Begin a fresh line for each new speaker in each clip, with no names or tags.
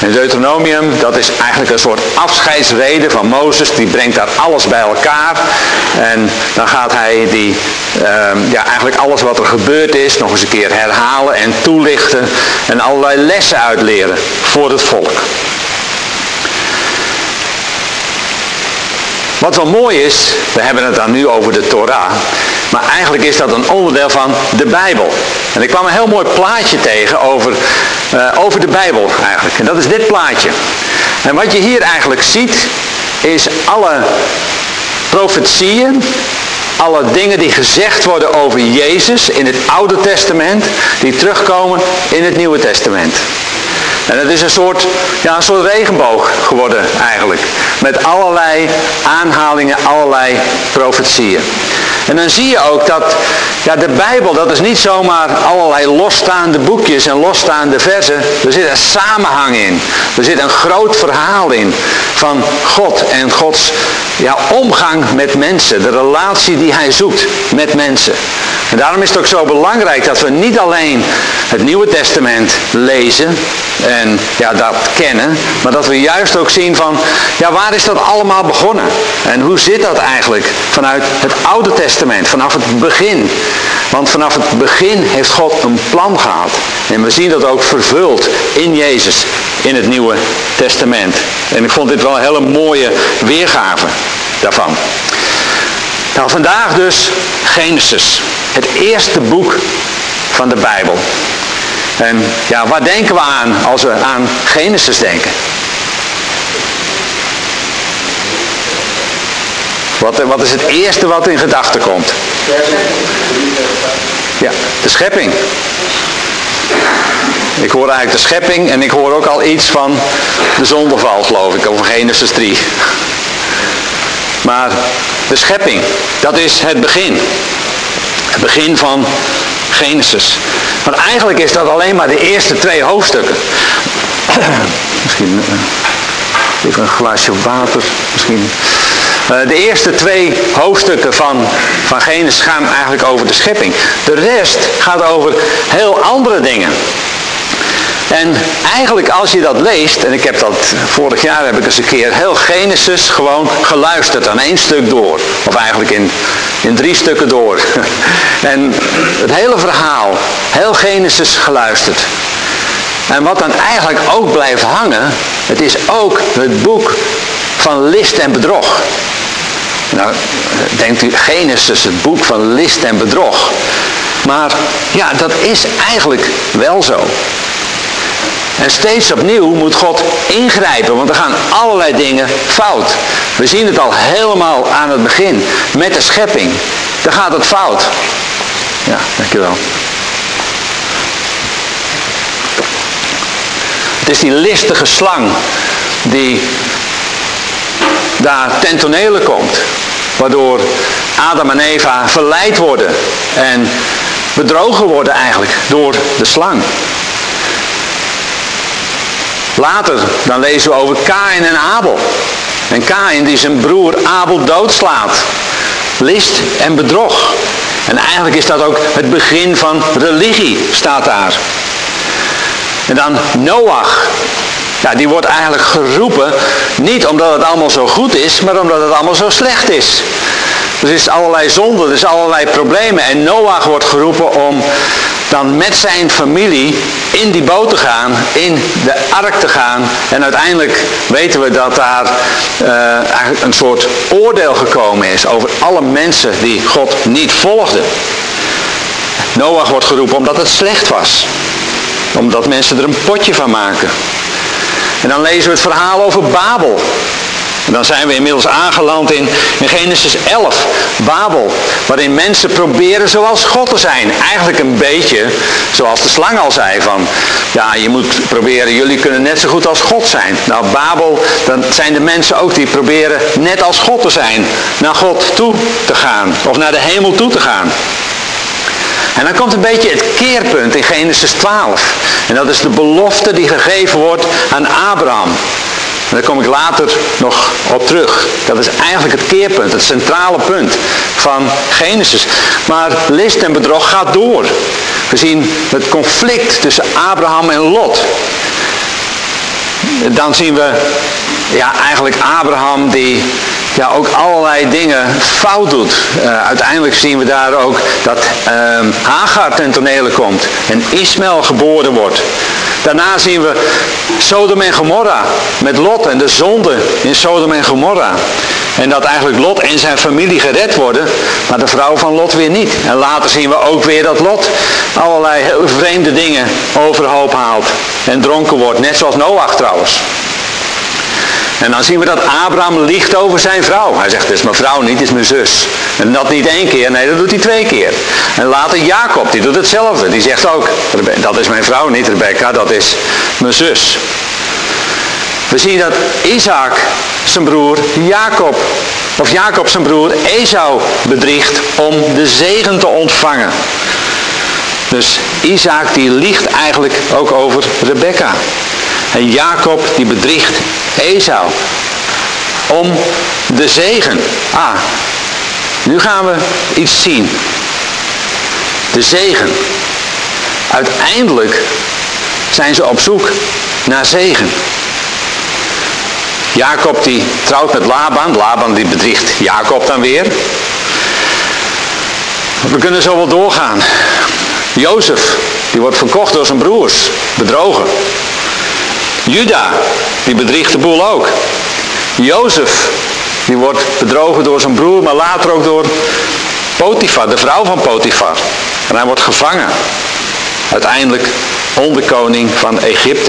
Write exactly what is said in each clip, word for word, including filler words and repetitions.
En Deuteronomium, dat is eigenlijk een soort afscheidsrede van Mozes. Die brengt daar alles bij elkaar. En dan gaat hij die, uh, ja, eigenlijk alles wat er gebeurd is nog eens een keer herhalen en toelichten. En allerlei lessen uitleren voor het volk. Wat wel mooi is, we hebben het dan nu over de Torah. Maar eigenlijk is dat een onderdeel van de Bijbel. En ik kwam een heel mooi plaatje tegen over, uh, over de Bijbel eigenlijk. En dat is dit plaatje. En wat je hier eigenlijk ziet, is alle profetieën, alle dingen die gezegd worden over Jezus in het Oude Testament, die terugkomen in het Nieuwe Testament. En het is een soort, ja, een soort regenboog geworden eigenlijk. Met allerlei aanhalingen, allerlei profetieën. En dan zie je ook dat ja, de Bijbel, dat is niet zomaar allerlei losstaande boekjes en losstaande versen. Er zit een samenhang in. Er zit een groot verhaal in van God en Gods ja, omgang met mensen. De relatie die hij zoekt met mensen. En daarom is het ook zo belangrijk dat we niet alleen het Nieuwe Testament lezen en ja, dat kennen, maar dat we juist ook zien van, ja, waar is dat allemaal begonnen? En hoe zit dat eigenlijk vanuit het Oude Testament, vanaf het begin? Want vanaf het begin heeft God een plan gehad. En we zien dat ook vervuld in Jezus, in het Nieuwe Testament. En ik vond dit wel een hele mooie weergave daarvan. Nou, vandaag dus Genesis. Het eerste boek van de Bijbel. En ja, waar denken we aan als we aan Genesis denken? Wat, wat is het eerste wat in gedachten komt? Ja, de schepping. Ik hoor eigenlijk de schepping en ik hoor ook al iets van de zondeval, geloof ik, over Genesis drie. Maar de schepping, dat is het begin. Het begin van Genesis. Want eigenlijk is dat alleen maar de eerste twee hoofdstukken. Misschien uh, even een glaasje water. Misschien. Uh, de eerste twee hoofdstukken van, van Genesis gaan eigenlijk over de schepping. De rest gaat over heel andere dingen. En eigenlijk als je dat leest, en ik heb dat, vorig jaar heb ik eens een keer heel Genesis gewoon geluisterd aan één stuk door. Of eigenlijk in, in drie stukken door. En het hele verhaal, heel Genesis geluisterd. En wat dan eigenlijk ook blijft hangen, het is ook het boek van list en bedrog. Nou, denkt u, Genesis, het boek van list en bedrog. Maar ja, dat is eigenlijk wel zo. En steeds opnieuw moet God ingrijpen, want er gaan allerlei dingen fout. We zien het al helemaal aan het begin, met de schepping. Dan gaat het fout. Ja, dankjewel. Het is die listige slang die daar ten tonele komt. Waardoor Adam en Eva verleid worden en bedrogen worden eigenlijk door de slang. Later, dan lezen we over Kaïn en Abel. En Kaïn die zijn broer Abel doodslaat. List en bedrog. En eigenlijk is dat ook het begin van religie, staat daar. En dan Noach. Ja, die wordt eigenlijk geroepen, niet omdat het allemaal zo goed is, maar omdat het allemaal zo slecht is. Er is allerlei zonde, er is allerlei problemen. En Noach wordt geroepen om dan met zijn familie in die boot te gaan, in de ark te gaan. En uiteindelijk weten we dat daar uh, eigenlijk een soort oordeel gekomen is over alle mensen die God niet volgden. Noach wordt geroepen omdat het slecht was. Omdat mensen er een potje van maken. En dan lezen we het verhaal over Babel. En dan zijn we inmiddels aangeland in, in Genesis elf, Babel. Waarin mensen proberen zoals God te zijn. Eigenlijk een beetje zoals de slang al zei van, ja, je moet proberen, jullie kunnen net zo goed als God zijn. Nou, Babel, dan zijn de mensen ook die proberen net als God te zijn. Naar God toe te gaan. Of naar de hemel toe te gaan. En dan komt een beetje het keerpunt in Genesis twaalf. En dat is de belofte die gegeven wordt aan Abraham. En daar kom ik later nog op terug. Dat is eigenlijk het keerpunt, het centrale punt van Genesis. Maar list en bedrog gaat door. We zien het conflict tussen Abraham en Lot. dan zien we ja, eigenlijk Abraham die ja, ook allerlei dingen fout doet. Uh, uiteindelijk zien we daar ook dat uh, Hagar ten tonele komt en Ismaël geboren wordt. Daarna zien we Sodom en Gomorra met Lot en de zonde in Sodom en Gomorra. En dat eigenlijk Lot en zijn familie gered worden, maar de vrouw van Lot weer niet. En later zien we ook weer dat Lot allerlei heel vreemde dingen overhoop haalt en dronken wordt, net zoals Noach trouwens. En dan zien we dat Abraham liegt over zijn vrouw. Hij zegt, het is mijn vrouw niet, het is mijn zus. En dat niet één keer, nee, dat doet hij twee keer. En later Jacob, die doet hetzelfde. Die zegt ook, dat is mijn vrouw niet, Rebecca, dat is mijn zus. We zien dat Isaac zijn broer Jacob, of Jacob zijn broer Esau bedriegt om de zegen te ontvangen. Dus Isaac die liegt eigenlijk ook over Rebecca. En Jacob die bedriegt Esau om de zegen. Ah, nu gaan we iets zien. De zegen. Uiteindelijk zijn ze op zoek naar zegen. Jacob die trouwt met Laban. Laban die bedriegt Jacob dan weer. We kunnen zo wel doorgaan. Jozef, die wordt verkocht door zijn broers. Bedrogen. Juda, die bedriegt de boel ook. Jozef, die wordt bedrogen door zijn broer, maar later ook door Potifar, de vrouw van Potifar. En hij wordt gevangen. Uiteindelijk onderkoning van Egypte.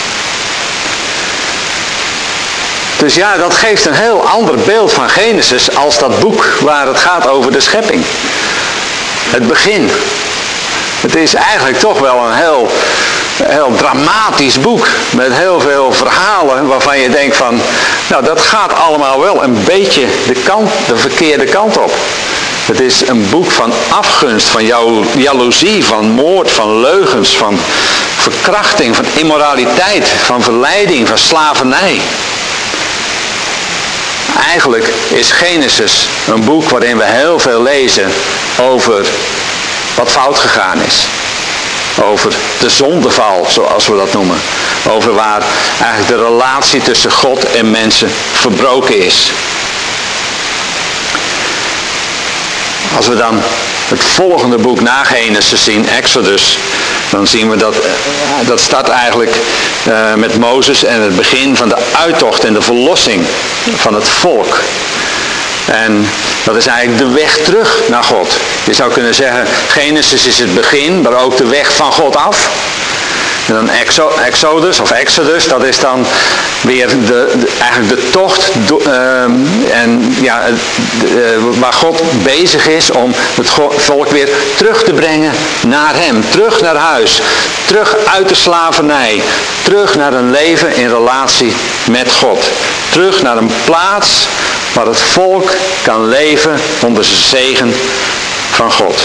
Dus ja, dat geeft een heel ander beeld van Genesis als dat boek waar het gaat over de schepping. Het begin. Het is eigenlijk toch wel een heel, heel dramatisch boek. Met heel veel verhalen waarvan je denkt van, nou dat gaat allemaal wel een beetje de, kant, de verkeerde kant op. Het is een boek van afgunst, van jaloezie, van moord, van leugens, van verkrachting, van immoraliteit, van verleiding, van slavernij. Eigenlijk is Genesis een boek waarin we heel veel lezen over wat fout gegaan is. Over de zondeval, zoals we dat noemen. Over waar eigenlijk de relatie tussen God en mensen verbroken is. Als we dan het volgende boek na Genesis zien, Exodus, dan zien we dat, dat start eigenlijk uh, met Mozes en het begin van de uittocht en de verlossing van het volk. En dat is eigenlijk de weg terug naar God. Je zou kunnen zeggen, Genesis is het begin, maar ook de weg van God af. En dan Exodus of Exodus, dat is dan weer de, de, eigenlijk de tocht do, uh, en, ja, de, uh, waar God bezig is om het volk weer terug te brengen naar hem. Terug naar huis, terug uit de slavernij, terug naar een leven in relatie met God. Terug naar een plaats waar het volk kan leven onder de zegen van God.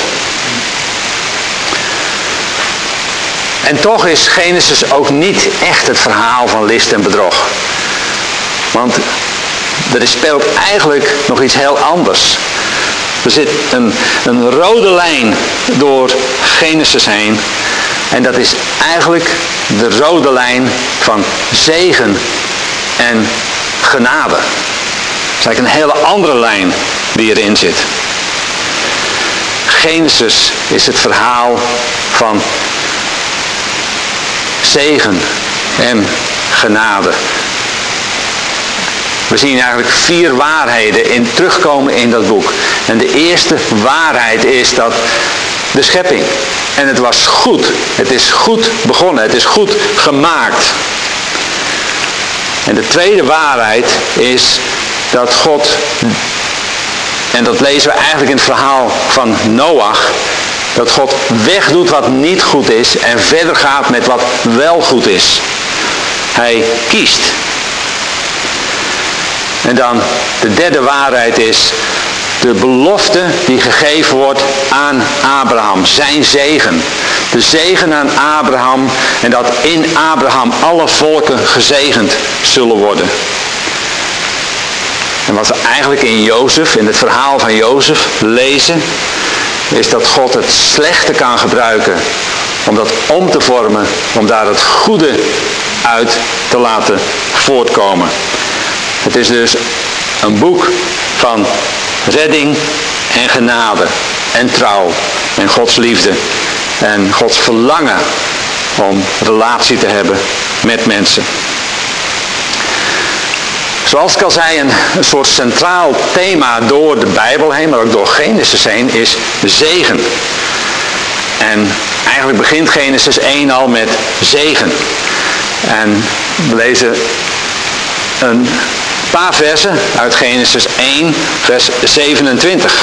En toch is Genesis ook niet echt het verhaal van list en bedrog. Want er speelt eigenlijk nog iets heel anders. Er zit een, een rode lijn door Genesis heen. En dat is eigenlijk de rode lijn van zegen en genade. Het is eigenlijk een hele andere lijn die erin zit. Genesis is het verhaal van zegen en genade. We zien eigenlijk vier waarheden in terugkomen in dat boek. En de eerste waarheid is dat de schepping. En het was goed. Het is goed begonnen. Het is goed gemaakt. En de tweede waarheid is dat God, en dat lezen we eigenlijk in het verhaal van Noach, dat God wegdoet wat niet goed is en verder gaat met wat wel goed is. Hij kiest. En dan de derde waarheid is de belofte die gegeven wordt aan Abraham. Zijn zegen. De zegen aan Abraham en dat in Abraham alle volken gezegend zullen worden. En wat we eigenlijk in Jozef, in het verhaal van Jozef lezen, is dat God het slechte kan gebruiken om dat om te vormen, om daar het goede uit te laten voortkomen. Het is dus een boek van redding en genade en trouw en Gods liefde en Gods verlangen om relatie te hebben met mensen. Zoals ik al zei, een, een soort centraal thema door de Bijbel heen, maar ook door Genesis heen, is zegen. En eigenlijk begint Genesis één al met zegen. En we lezen een paar versen uit Genesis één, vers zevenentwintig.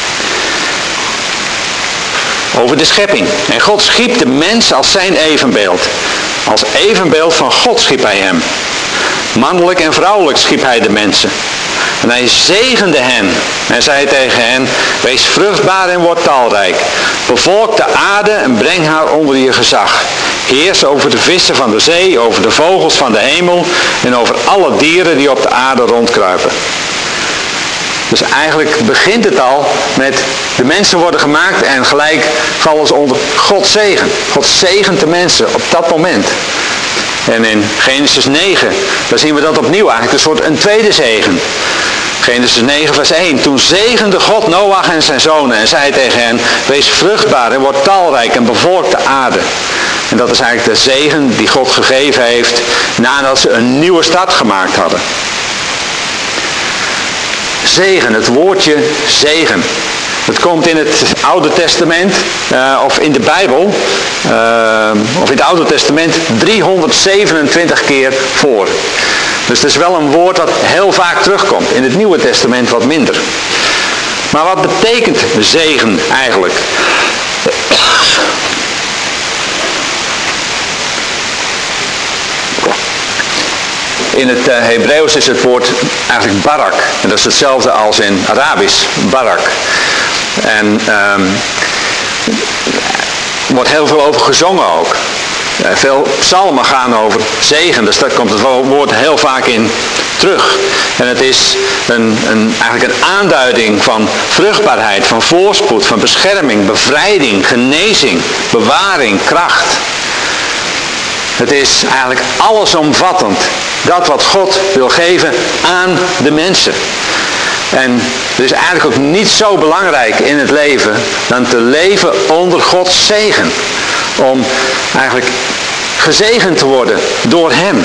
Over de schepping. En God schiep de mens als zijn evenbeeld. Als evenbeeld van God schiep hij hem. Mannelijk en vrouwelijk schiep hij de mensen. En hij zegende hen en zei tegen hen: wees vruchtbaar en word talrijk. Bevolk de aarde en breng haar onder je gezag. Heers over de vissen van de zee, over de vogels van de hemel en over alle dieren die op de aarde rondkruipen. Dus eigenlijk begint het al met de mensen worden gemaakt en gelijk vallen ze onder Gods zegen. God zegent de mensen op dat moment. En in Genesis negen, daar zien we dat opnieuw eigenlijk een soort een tweede zegen. Genesis negen vers één. Toen zegende God Noach en zijn zonen en zei tegen hen: wees vruchtbaar en word talrijk en bevolk de aarde. En dat is eigenlijk de zegen die God gegeven heeft nadat ze een nieuwe stad gemaakt hadden. Zegen, het woordje zegen. Het komt in het Oude Testament, uh, of in de Bijbel, uh, of in het Oude Testament driehonderdzevenentwintig keer voor. Dus het is wel een woord dat heel vaak terugkomt. In het Nieuwe Testament wat minder. Maar wat betekent zegen eigenlijk? In het uh, Hebreeuws is het woord eigenlijk barak. En dat is hetzelfde als in Arabisch, barak. En um, er wordt heel veel over gezongen ook. Uh, veel psalmen gaan over zegen. Dus daar komt het woord heel vaak in terug. En het is een, een, eigenlijk een aanduiding van vruchtbaarheid, van voorspoed, van bescherming, bevrijding, genezing, bewaring, kracht. Het is eigenlijk allesomvattend. Dat wat God wil geven aan de mensen. En er is eigenlijk ook niet zo belangrijk in het leven dan te leven onder Gods zegen. Om eigenlijk gezegend te worden door Hem.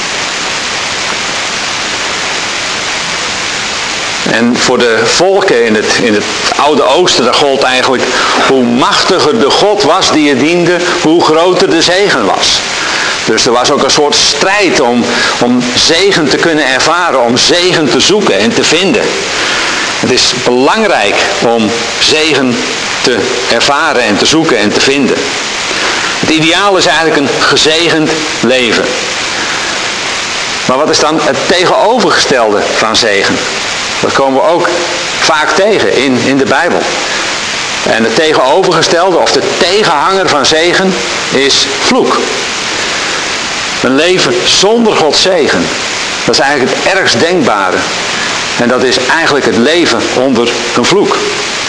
En voor de volken in het, in het Oude Oosten, daar gold eigenlijk hoe machtiger de God was die je diende, hoe groter de zegen was. Dus er was ook een soort strijd om, om zegen te kunnen ervaren, om zegen te zoeken en te vinden. Het is belangrijk om zegen te ervaren en te zoeken en te vinden. Het ideaal is eigenlijk een gezegend leven. Maar wat is dan het tegenovergestelde van zegen? Dat komen we ook vaak tegen in, in de Bijbel. En het tegenovergestelde of de tegenhanger van zegen is vloek. Een leven zonder Gods zegen. Dat is eigenlijk het ergst denkbare. En dat is eigenlijk het leven onder een vloek.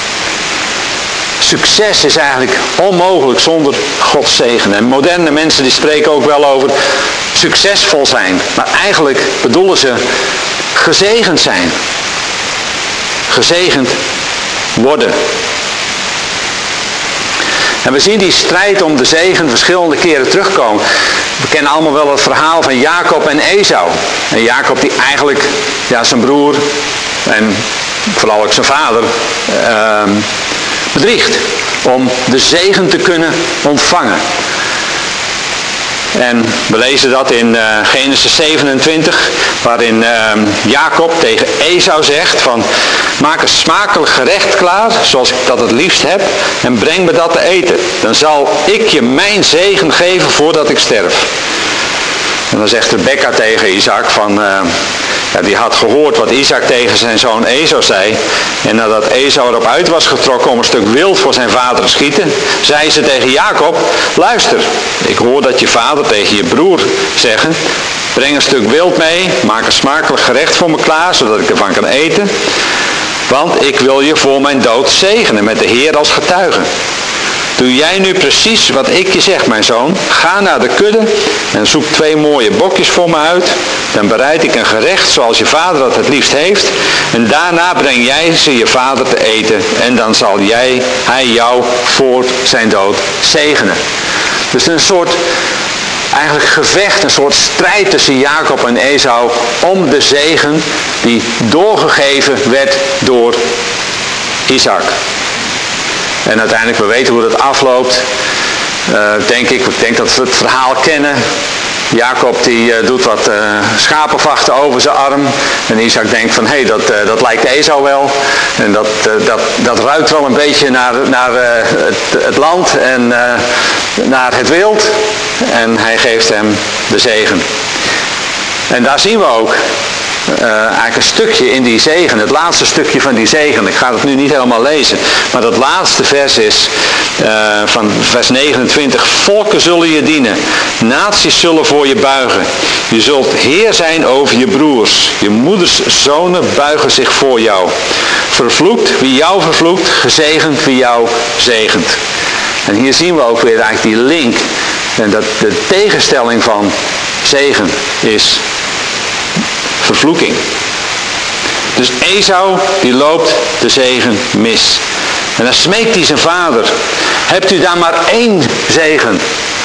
Succes is eigenlijk onmogelijk zonder Gods zegen. En moderne mensen die spreken ook wel over succesvol zijn. Maar eigenlijk bedoelen ze gezegend zijn. Gezegend worden. En we zien die strijd om de zegen verschillende keren terugkomen. We kennen allemaal wel het verhaal van Jacob en Esau. En Jacob die eigenlijk ja, zijn broer en vooral ook zijn vader uh, bedriegt. Om de zegen te kunnen ontvangen. En we lezen dat in uh, Genesis zevenentwintig, waarin uh, Jacob tegen Esau zegt van: maak een smakelijk gerecht klaar, zoals ik dat het liefst heb, en breng me dat te eten. Dan zal ik je mijn zegen geven voordat ik sterf. En dan zegt Rebekka tegen Isaac van, uh, ja, die had gehoord wat Isaac tegen zijn zoon Esau zei. En nadat Esau erop uit was getrokken om een stuk wild voor zijn vader te schieten, zei ze tegen Jacob: luister, ik hoor dat je vader tegen je broer zeggen: breng een stuk wild mee, maak een smakelijk gerecht voor me klaar, zodat ik ervan kan eten. Want ik wil je voor mijn dood zegenen met de Heer als getuige. Doe jij nu precies wat ik je zeg, mijn zoon. Ga naar de kudde en zoek twee mooie bokjes voor me uit. Dan bereid ik een gerecht zoals je vader dat het liefst heeft. En daarna breng jij ze je vader te eten. En dan zal jij, hij jou voor zijn dood zegenen. Dus een soort eigenlijk gevecht, een soort strijd tussen Jacob en Esau om de zegen die doorgegeven werd door Isaac. En uiteindelijk, we weten hoe dat afloopt, uh, denk ik. Ik denk dat we het verhaal kennen. Jacob die uh, doet wat uh, schapenvachten over zijn arm. En Isaac denkt van, hé, hey, dat, uh, dat lijkt Esau wel. En dat, uh, dat, dat ruikt wel een beetje naar, naar uh, het, het land en uh, naar het wild. En hij geeft hem de zegen. En daar zien we ook uh, eigenlijk een stukje in die zegen. Het laatste stukje van die zegen. Ik ga het nu niet helemaal lezen. Maar dat laatste vers is uh, van vers negenentwintig. Volken zullen je dienen. Naties zullen voor je buigen. Je zult heer zijn over je broers. Je moeders zonen buigen zich voor jou. Vervloekt wie jou vervloekt. Gezegend wie jou zegent. En hier zien we ook weer eigenlijk die link. En dat de tegenstelling van zegen is vervloeking. Dus Esau die loopt de zegen mis. En dan smeekt hij zijn vader. Hebt u daar maar één zegen?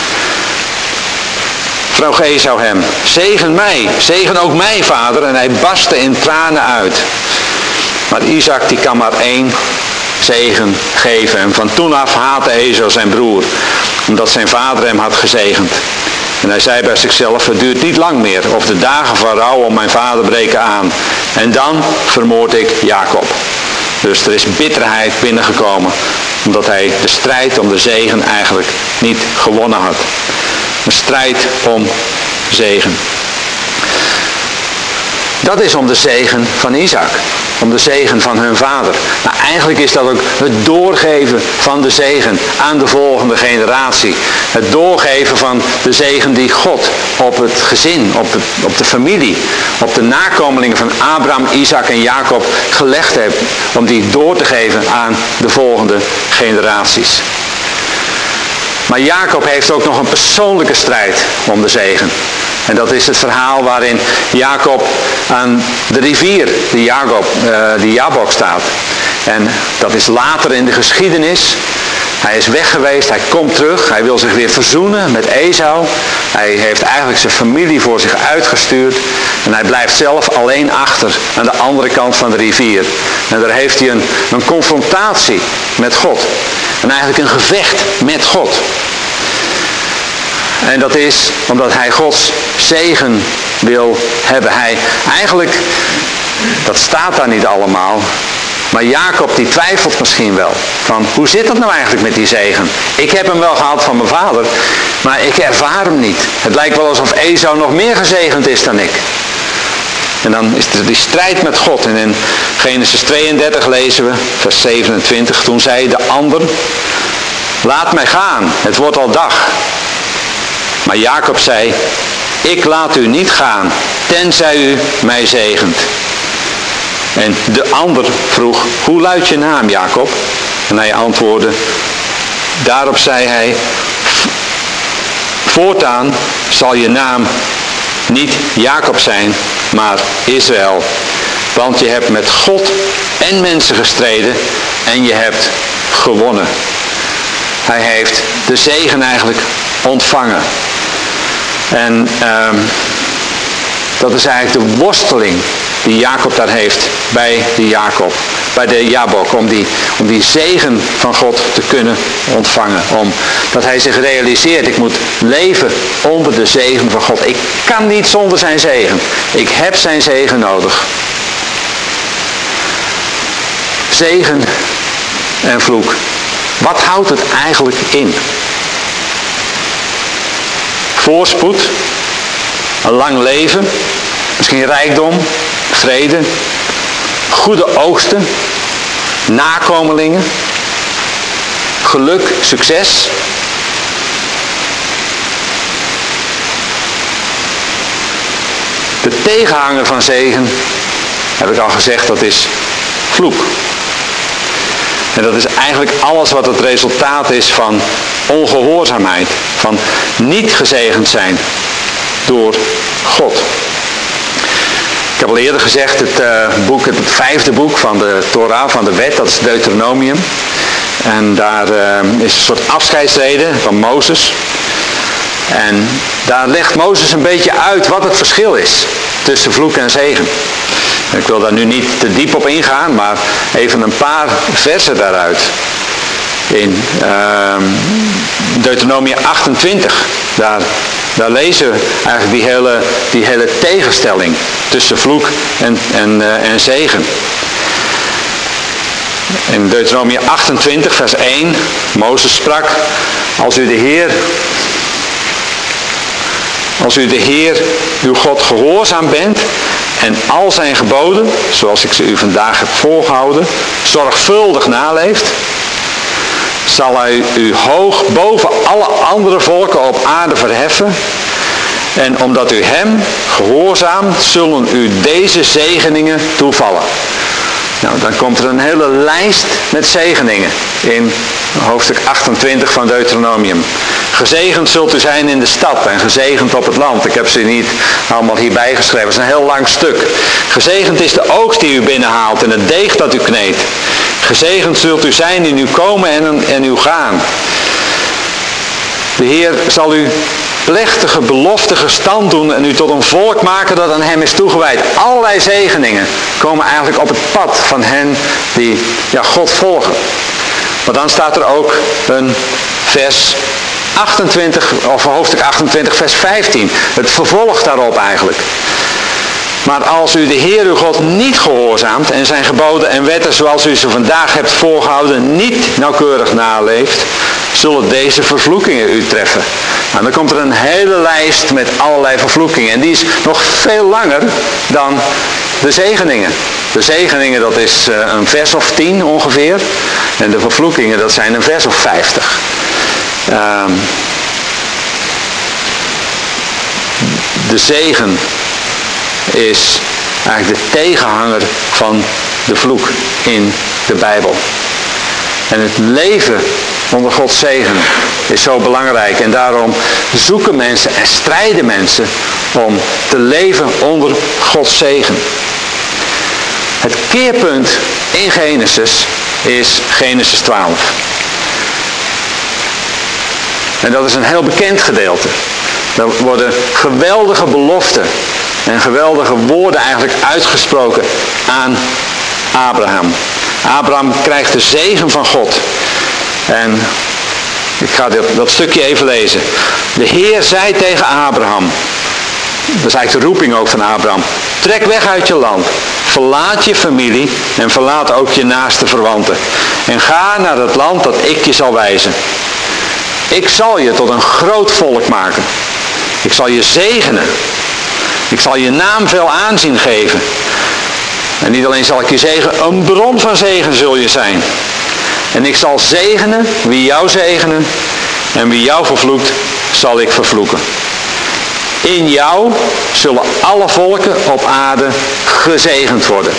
Vroeg Esau hem. Zegen mij. Zegen ook mij, vader. En hij barstte in tranen uit. Maar Isaac die kan maar één zegen geven. En van toen af haatte Esau zijn broer. Omdat zijn vader hem had gezegend. En hij zei bij zichzelf, het duurt niet lang meer. Of de dagen van rouw om mijn vader breken aan. En dan vermoord ik Jacob. Dus er is bitterheid binnengekomen. Omdat hij de strijd om de zegen eigenlijk niet gewonnen had. Een strijd om zegen. Dat is om de zegen van Isaac. Om de zegen van hun vader. Maar eigenlijk is dat ook het doorgeven van de zegen aan de volgende generatie. Het doorgeven van de zegen die God op het gezin, op, het, op de familie, op de nakomelingen van Abraham, Isaac en Jacob gelegd heeft. Om die door te geven aan de volgende generaties. Maar Jacob heeft ook nog een persoonlijke strijd om de zegen. En dat is het verhaal waarin Jacob aan de rivier, die, Jacob, uh, die Jabok staat. En dat is later in de geschiedenis. Hij is weg geweest, hij komt terug, hij wil zich weer verzoenen met Esau. Hij heeft eigenlijk zijn familie voor zich uitgestuurd. En hij blijft zelf alleen achter aan de andere kant van de rivier. En daar heeft hij een, een confrontatie met God. En eigenlijk een gevecht met God. En dat is omdat hij Gods zegen wil hebben. Hij eigenlijk, dat staat daar niet allemaal. Maar Jacob die twijfelt misschien wel. Van hoe zit dat nou eigenlijk met die zegen? Ik heb hem wel gehad van mijn vader. Maar ik ervaar hem niet. Het lijkt wel alsof Esau nog meer gezegend is dan ik. En dan is er die strijd met God. En in Genesis tweeëndertig lezen we, vers zevenentwintig. Toen zei de ander, laat mij gaan, het wordt al dag. Maar Jacob zei, ik laat u niet gaan, tenzij u mij zegent. En de ander vroeg, hoe luidt je naam, Jacob? En hij antwoordde, daarop zei hij, voortaan zal je naam niet Jacob zijn, maar Israël. Want je hebt met God en mensen gestreden en je hebt gewonnen. Hij heeft de zegen eigenlijk ontvangen. En um, dat is eigenlijk de worsteling die Jacob daar heeft bij de Jacob, bij de Jabok, om die, om die zegen van God te kunnen ontvangen. Omdat hij zich realiseert, ik moet leven onder de zegen van God. Ik kan niet zonder zijn zegen. Ik heb zijn zegen nodig. Zegen en vloek. Wat houdt het eigenlijk in? Voorspoed, een lang leven, misschien rijkdom, vrede, goede oogsten, nakomelingen, geluk, succes. De tegenhanger van zegen, heb ik al gezegd, dat is vloek. En dat is eigenlijk alles wat het resultaat is van ongehoorzaamheid. Van niet gezegend zijn door God. Ik heb al eerder gezegd, het, uh, boek, het vijfde boek van de Torah, van de wet, dat is Deuteronomium. En daar uh, is een soort afscheidsrede van Mozes. En daar legt Mozes een beetje uit wat het verschil is tussen vloek en zegen. Ik wil daar nu niet te diep op ingaan, maar even een paar versen daaruit. In uh, Deuteronomium achtentwintig, daar, daar lezen we eigenlijk die hele, die hele tegenstelling tussen vloek en, en, uh, en zegen. In Deuteronomium achtentwintig, vers één, Mozes sprak, als u de Heer, als u de Heer, uw God, gehoorzaam bent en al zijn geboden, zoals ik ze u vandaag heb voorgehouden, zorgvuldig naleeft, zal hij u hoog boven alle andere volken op aarde verheffen. En omdat u hem gehoorzaamt, zullen u deze zegeningen toevallen. Nou, dan komt er een hele lijst met zegeningen in hoofdstuk achtentwintig van Deuteronomium. Gezegend zult u zijn in de stad en gezegend op het land. Ik heb ze niet allemaal hierbij geschreven. Het is een heel lang stuk. Gezegend is de oogst die u binnenhaalt en het deeg dat u kneedt. Gezegend zult u zijn in uw komen en, en uw gaan. De Heer zal u plechtige beloften gestand doen en u tot een volk maken dat aan hem is toegewijd. Allerlei zegeningen komen eigenlijk op het pad van hen die ja, God volgen. Maar dan staat er ook een vers achtentwintig, of hoofdstuk achtentwintig, vers vijftien. Het vervolg daarop eigenlijk. Maar als u de Heer uw God niet gehoorzaamt en zijn geboden en wetten zoals u ze vandaag hebt voorgehouden niet nauwkeurig naleeft, zullen deze vervloekingen u treffen. Nou, dan komt er een hele lijst met allerlei vervloekingen. En die is nog veel langer dan de zegeningen. De zegeningen, dat is uh, een vers of tien ongeveer. En de vervloekingen, dat zijn een vers of vijftig. Um, de zegen is eigenlijk de tegenhanger van de vloek in de Bijbel. En het leven onder Gods zegen is zo belangrijk. En daarom zoeken mensen en strijden mensen om te leven onder Gods zegen. Het keerpunt in Genesis is Genesis twaalf. En dat is een heel bekend gedeelte. Daar worden geweldige beloften en geweldige woorden eigenlijk uitgesproken aan Abraham. Abraham krijgt de zegen van God. En ik ga dat, dat stukje even lezen. De Heer zei tegen Abraham, dat is eigenlijk de roeping ook van Abraham, trek weg uit je land, verlaat je familie en verlaat ook je naaste verwanten. En ga naar het land dat ik je zal wijzen. Ik zal je tot een groot volk maken. Ik zal je zegenen. Ik zal je naam veel aanzien geven. En niet alleen zal ik je zegenen, een bron van zegen zul je zijn. En ik zal zegenen wie jou zegenen en wie jou vervloekt, zal ik vervloeken. In jou zullen alle volken op aarde gezegend worden.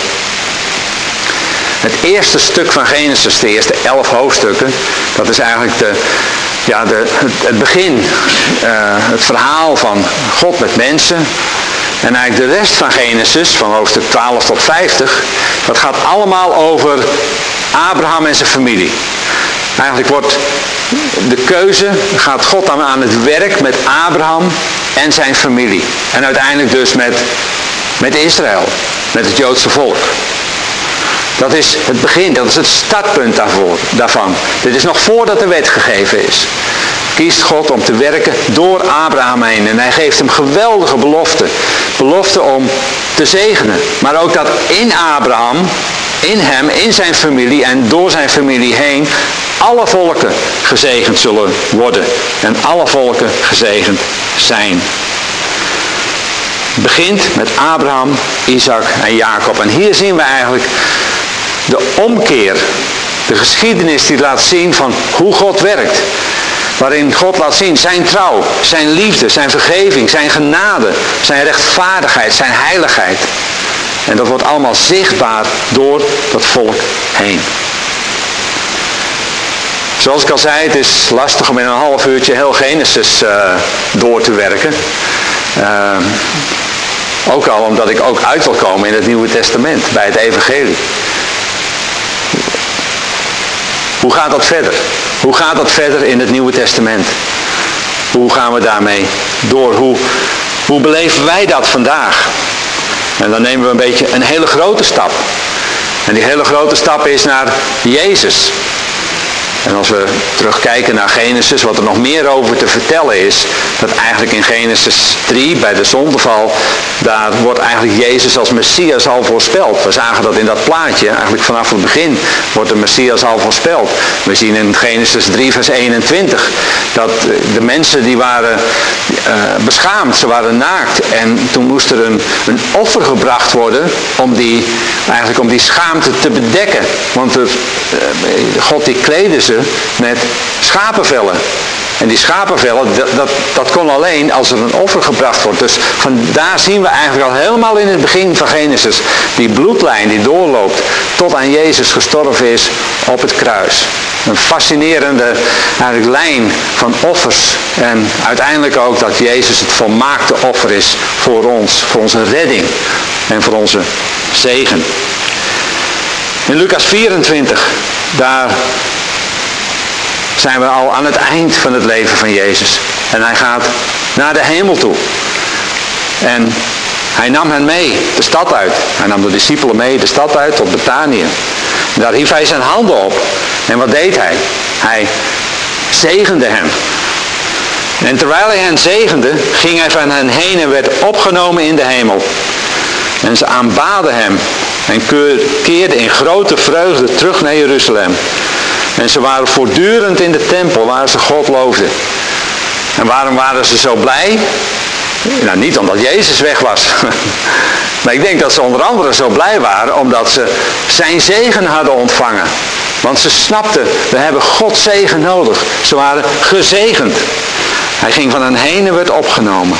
Het eerste stuk van Genesis, de eerste elf hoofdstukken, dat is eigenlijk de, ja, de, het, het begin, uh, het verhaal van God met mensen. En eigenlijk de rest van Genesis, van hoofdstuk twaalf tot vijftig, dat gaat allemaal over Abraham en zijn familie. Eigenlijk wordt de keuze, gaat God dan aan het werk met Abraham en zijn familie. En uiteindelijk dus met, met Israël, met het Joodse volk. Dat is het begin, dat is het startpunt daarvoor, daarvan. Dit is nog voordat de wet gegeven is. Kiest God om te werken door Abraham heen. En hij geeft hem geweldige beloften. Beloften om te zegenen. Maar ook dat in Abraham, in hem, in zijn familie en door zijn familie heen, alle volken gezegend zullen worden. En alle volken gezegend zijn. Het begint met Abraham, Isaac en Jacob. En hier zien we eigenlijk de omkeer. De geschiedenis die laat zien van hoe God werkt. Waarin God laat zien zijn trouw, zijn liefde, zijn vergeving, zijn genade, zijn rechtvaardigheid, zijn heiligheid. En dat wordt allemaal zichtbaar door dat volk heen. Zoals ik al zei, het is lastig om in een half uurtje heel Genesis uh, door te werken. Uh, ook al omdat ik ook uit wil komen in het Nieuwe Testament, bij het evangelie. Hoe gaat dat verder? Hoe gaat dat verder in het Nieuwe Testament? Hoe gaan we daarmee door? Hoe, hoe beleven wij dat vandaag? En dan nemen we een beetje een hele grote stap. En die hele grote stap is naar Jezus. En als we terugkijken naar Genesis, wat er nog meer over te vertellen is, dat eigenlijk in Genesis drie, bij de zondeval, daar wordt eigenlijk Jezus als Messias al voorspeld. We zagen dat in dat plaatje, eigenlijk vanaf het begin wordt de Messias al voorspeld. We zien in Genesis drie vers eenentwintig, dat de mensen die waren uh, beschaamd, ze waren naakt. En toen moest er een, een offer gebracht worden om die, eigenlijk om die schaamte te bedekken. Want er, uh, God die kleedde ze met schapenvellen. En die schapenvellen, dat, dat, dat kon alleen als er een offer gebracht wordt. Dus vandaar zien we eigenlijk al helemaal in het begin van Genesis die bloedlijn die doorloopt tot aan Jezus gestorven is op het kruis. Een fascinerende eigenlijk lijn van offers. En uiteindelijk ook dat Jezus het volmaakte offer is voor ons, voor onze redding en voor onze zegen. In Lucas vierentwintig, daar zijn we al aan het eind van het leven van Jezus. En hij gaat naar de hemel toe. En hij nam hen mee de stad uit. Hij nam de discipelen mee de stad uit tot Betanië. Daar hief hij zijn handen op. En wat deed hij? Hij zegende hen. En terwijl hij hen zegende, ging hij van hen heen en werd opgenomen in de hemel. En ze aanbaden hem en keerden in grote vreugde terug naar Jeruzalem. En ze waren voortdurend in de tempel waar ze God loofden. En waarom waren ze zo blij? Nou, niet omdat Jezus weg was. Maar ik denk dat ze onder andere zo blij waren omdat ze zijn zegen hadden ontvangen. Want ze snapten, we hebben Gods zegen nodig. Ze waren gezegend. Hij ging van hen heen en werd opgenomen.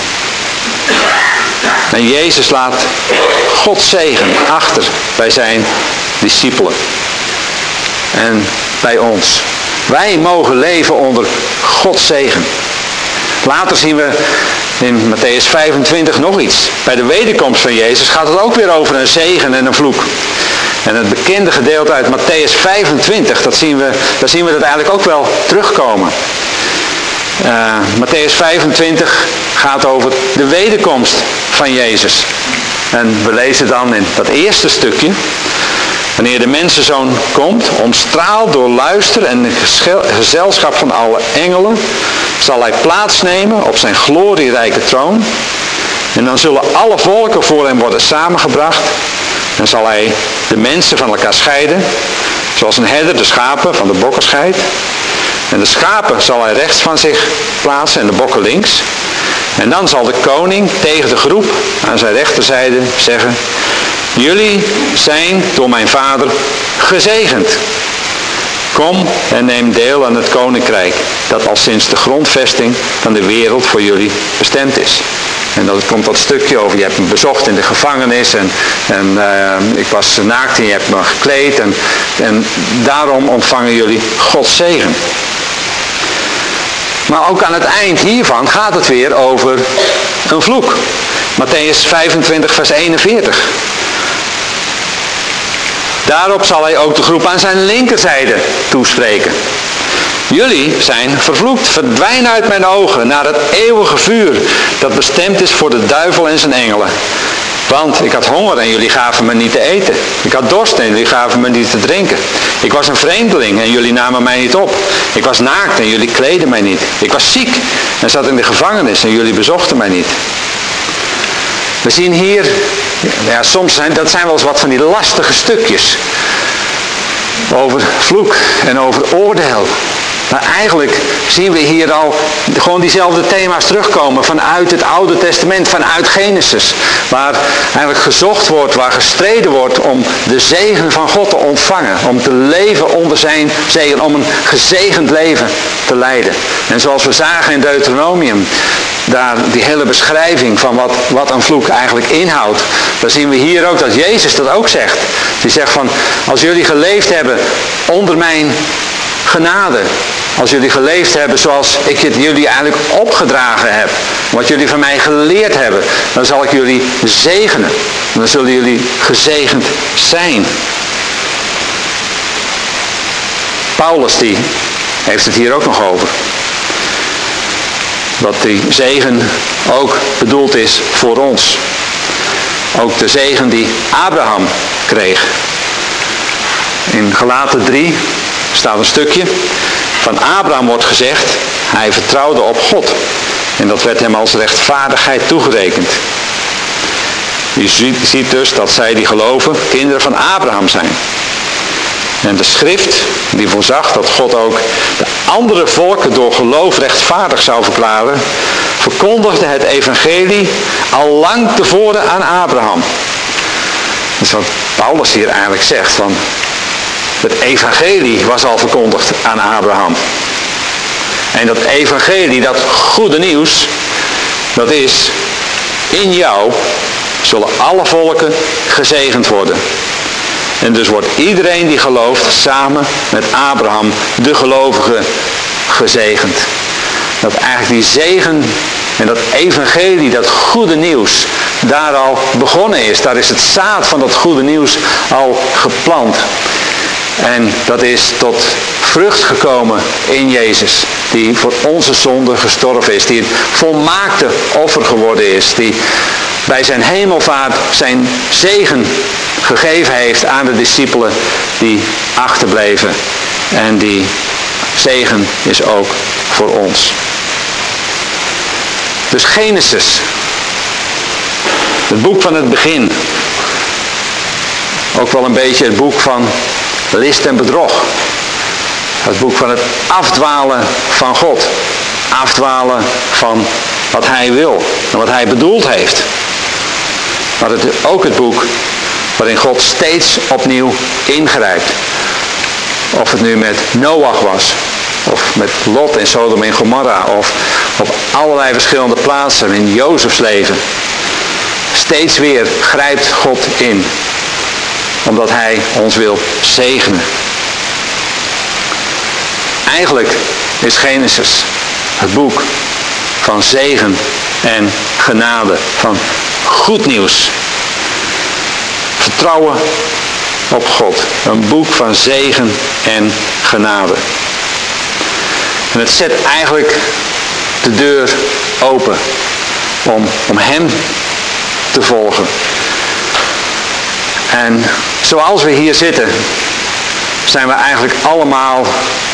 En Jezus laat Gods zegen achter bij zijn discipelen. En bij ons. Wij mogen leven onder Gods zegen. Later zien we in Matthäus vijfentwintig nog iets. Bij de wederkomst van Jezus gaat het ook weer over een zegen en een vloek. En het bekende gedeelte uit Matthäus vijfentwintig, dat zien we, daar zien we dat eigenlijk ook wel terugkomen. Uh, Matthäus vijfentwintig gaat over de wederkomst van Jezus. En we lezen dan in dat eerste stukje. Wanneer de mensenzoon komt, omstraald door luister en gezelschap van alle engelen, zal hij plaatsnemen op zijn glorierijke troon. En dan zullen alle volken voor hem worden samengebracht. Dan zal hij de mensen van elkaar scheiden, zoals een herder de schapen van de bokken scheidt. En de schapen zal hij rechts van zich plaatsen en de bokken links. En dan zal de koning tegen de groep aan zijn rechterzijde zeggen: jullie zijn door mijn vader gezegend. Kom en neem deel aan het koninkrijk dat al sinds de grondvesting van de wereld voor jullie bestemd is. En dan komt dat stukje over, je hebt me bezocht in de gevangenis en, en uh, ik was naakt en je hebt me gekleed en, en daarom ontvangen jullie Gods zegen. Maar ook aan het eind hiervan gaat het weer over een vloek. Matthäus vijfentwintig vers eenenveertig. Daarop zal hij ook de groep aan zijn linkerzijde toespreken. Jullie zijn vervloekt, verdwijn uit mijn ogen naar het eeuwige vuur dat bestemd is voor de duivel en zijn engelen. Want ik had honger en jullie gaven me niet te eten. Ik had dorst en jullie gaven me niet te drinken. Ik was een vreemdeling en jullie namen mij niet op. Ik was naakt en jullie kleden mij niet. Ik was ziek en zat in de gevangenis en jullie bezochten mij niet. We zien hier, ja, soms zijn dat zijn wel eens wat van die lastige stukjes. Over vloek en over oordeel. Maar eigenlijk zien we hier al gewoon diezelfde thema's terugkomen vanuit het Oude Testament, vanuit Genesis. Waar eigenlijk gezocht wordt, waar gestreden wordt om de zegen van God te ontvangen. Om te leven onder zijn zegen, om een gezegend leven te leiden. En zoals we zagen in Deuteronomium, daar die hele beschrijving van wat, wat een vloek eigenlijk inhoudt. Dan zien we hier ook dat Jezus dat ook zegt. Die zegt van, als jullie geleefd hebben onder mijn genade. Als jullie geleefd hebben zoals ik het jullie eigenlijk opgedragen heb. Wat jullie van mij geleerd hebben. Dan zal ik jullie zegenen. Dan zullen jullie gezegend zijn. Paulus die heeft het hier ook nog over. Dat die zegen ook bedoeld is voor ons. Ook de zegen die Abraham kreeg. In Galaten drie staat een stukje. Van Abraham wordt gezegd, hij vertrouwde op God. En dat werd hem als rechtvaardigheid toegerekend. Je ziet dus dat zij die geloven kinderen van Abraham zijn. En de schrift die voorzag dat God ook de andere volken door geloof rechtvaardig zou verklaren, verkondigde het evangelie al lang tevoren aan Abraham. Dat is wat Paulus hier eigenlijk zegt. Van het evangelie was al verkondigd aan Abraham. En dat evangelie, dat goede nieuws, dat is, in jou zullen alle volken gezegend worden. En dus wordt iedereen die gelooft samen met Abraham, de gelovige, gezegend. Dat eigenlijk die zegen en dat evangelie, dat goede nieuws, daar al begonnen is. Daar is het zaad van dat goede nieuws al geplant. En dat is tot vrucht gekomen in Jezus. Die voor onze zonde gestorven is. Die het volmaakte offer geworden is. Die bij zijn hemelvaart zijn zegen gegeven heeft aan de discipelen die achterbleven. En die zegen is ook voor ons. Dus Genesis. Het boek van het begin. Ook wel een beetje het boek van list en bedrog. Het boek van het afdwalen van God. Afdwalen van wat hij wil en wat hij bedoeld heeft. Maar het is ook het boek waarin God steeds opnieuw ingrijpt. Of het nu met Noach was. Of met Lot in Sodom en Gomorra. Of op allerlei verschillende plaatsen in Jozefs leven. Steeds weer grijpt God in. Omdat hij ons wil zegenen. Eigenlijk is Genesis het boek van zegen en genade. Van goed nieuws. Vertrouwen op God. Een boek van zegen en genade. En het zet eigenlijk de deur open om, om hem te volgen. En zoals we hier zitten, zijn we eigenlijk allemaal,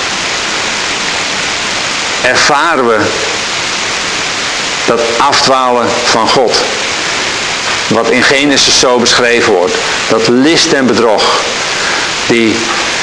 ervaren we dat afdwalen van God. Wat in Genesis zo beschreven wordt. Dat list en bedrog. Die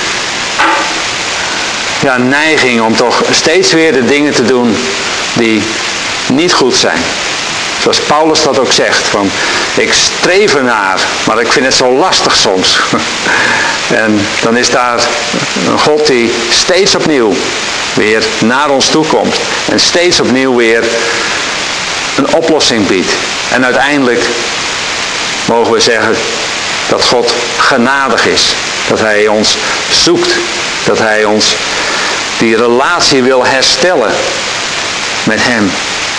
ja, neiging om toch steeds weer de dingen te doen die niet goed zijn. Zoals Paulus dat ook zegt. Van, ik streef ernaar, maar ik vind het zo lastig soms. En dan is daar een God die steeds opnieuw weer naar ons toe komt. En steeds opnieuw weer een oplossing biedt. En uiteindelijk mogen we zeggen dat God genadig is. Dat hij ons zoekt. Dat hij ons die relatie wil herstellen met hem.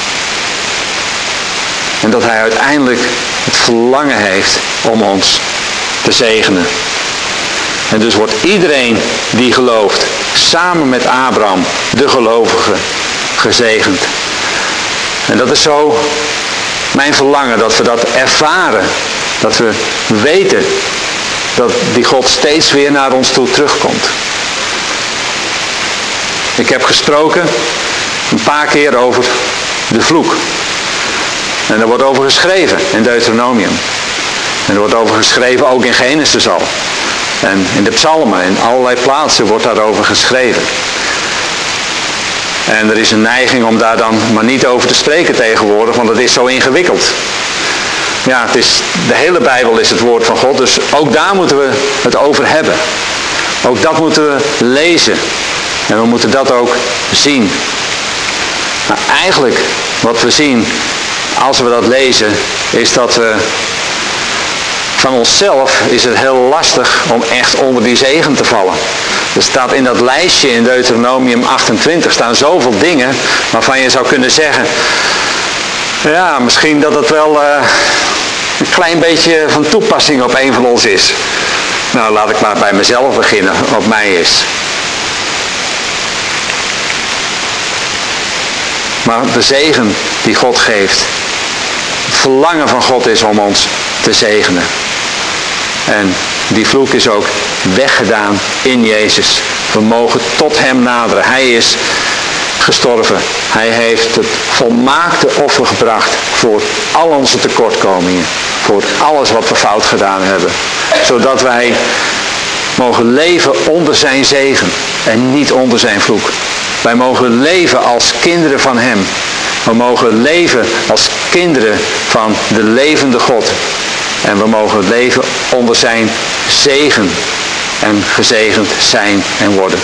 En dat hij uiteindelijk het verlangen heeft om ons te zegenen. En dus wordt iedereen die gelooft, samen met Abraham, de gelovige, gezegend. En dat is zo mijn verlangen, dat we dat ervaren. Dat we weten dat die God steeds weer naar ons toe terugkomt. Ik heb gesproken een paar keer over de vloek. En er wordt over geschreven in Deuteronomium. En er wordt over geschreven ook in Genesis al. En in de psalmen, in allerlei plaatsen wordt daarover geschreven. En er is een neiging om daar dan maar niet over te spreken tegenwoordig, want het is zo ingewikkeld. Ja, het is, de hele Bijbel is het woord van God, dus ook daar moeten we het over hebben. Ook dat moeten we lezen. En we moeten dat ook zien. Maar eigenlijk wat we zien, als we dat lezen, is dat we van onszelf is het heel lastig om echt onder die zegen te vallen. Er staat in dat lijstje in Deuteronomium achtentwintig staan zoveel dingen waarvan je zou kunnen zeggen, ja, misschien dat het wel uh, een klein beetje van toepassing op een van ons is. Nou, laat ik maar bij mezelf beginnen, wat mij is. Maar de zegen die God geeft, het verlangen van God is om ons te zegenen. En die vloek is ook weggedaan in Jezus. We mogen tot hem naderen. Hij is gestorven. Hij heeft het volmaakte offer gebracht voor al onze tekortkomingen. Voor alles wat we fout gedaan hebben. Zodat wij mogen leven onder zijn zegen en niet onder zijn vloek. Wij mogen leven als kinderen van hem. We mogen leven als kinderen van de levende God. En we mogen leven onder zijn zegen. En gezegend zijn en worden.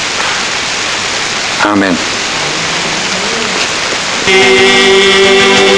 Amen.